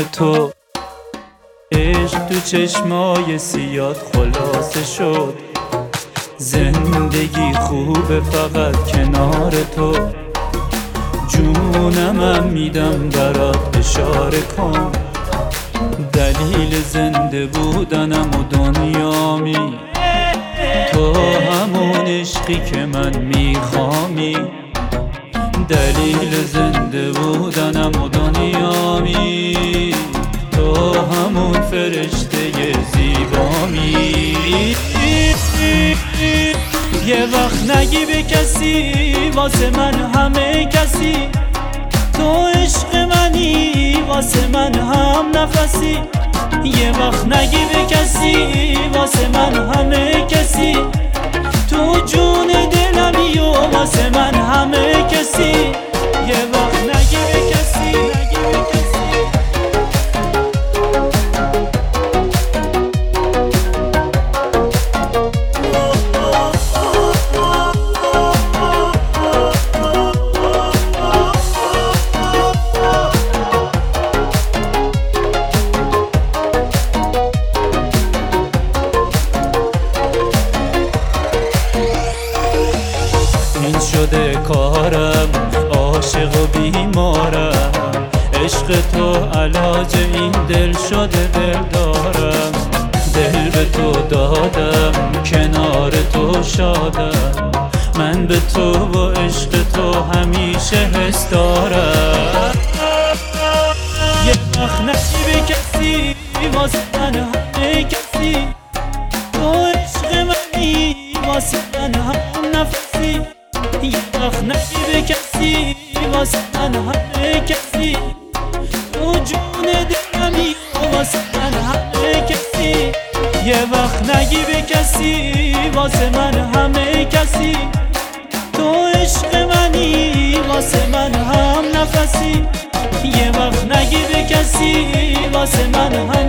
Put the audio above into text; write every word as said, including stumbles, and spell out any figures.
تو. عشق تو چشمای سیاد خلاصه شد، زندگی خوبه فقط کنار تو. جونمم میدم برات اشاره کن، دلیل زنده بودنم و دنیامی. تو همون عشقی که من میخوامی، دلیل زنده بودنم و دنیامی. تو همون فرشته زیبامی. یه وقت نگی به کسی واسه من همه کسی، تو عشق منی واسه من هم نفسی. یه وقت نگی به کسی واسه من همه کسی، تو جون دلمی و واسه من همه کسی. یه وقت نگی به کسی، نگی به کسی. این شده کارم، عاشق و بیمارم. عشق تو علاج این دل شده دل دارم. دل به تو دادم، کنار تو شادم. من به تو و عشق تو همیشه حس دارم. یه وقت نگی به کسی واسه من همه کسی، تو عشق منی واسه من هم نفسی. یه وقت نگی به کسی واسه من همه کسی، تو جون دلمی واسه من همه کسی. یه وقت نگی به کسی واسه من همه کسی، تو عشق منی واسه من هم نفسی. یه وقت نگی به کسی واسه من هم